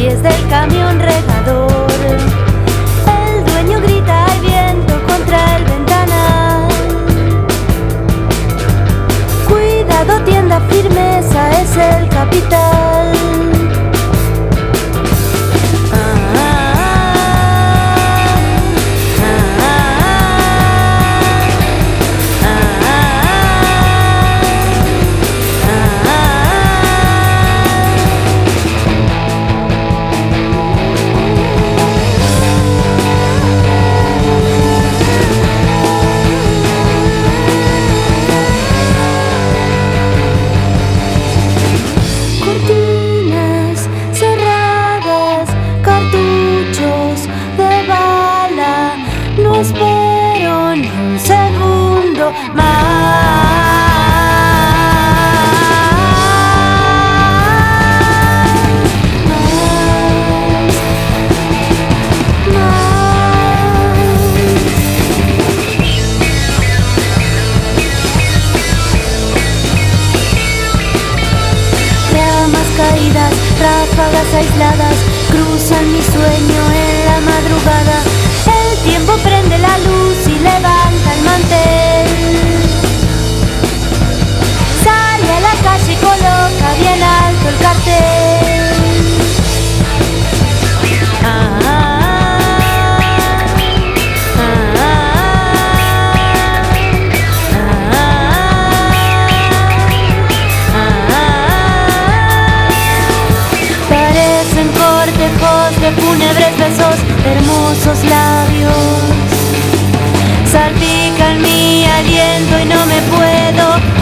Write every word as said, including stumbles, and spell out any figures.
pies del camión regador. El dueño grita, hay viento contra el ventanal. Cuidado, tienda, firmeza, es el capital. Espero ni un segundo más. Más, más. Ramas caídas, ráfagas aisladas, cruzan mi sueño en la madrugada. El tiempo prende la luz y levanta el mantel. Sale a la calle y coloca bien alto el cartel. Ah, ah, ah, ah, ah. Parecen cortejos de fúnebres besos, hermosos labios. Salpican mi aliento y no me puedo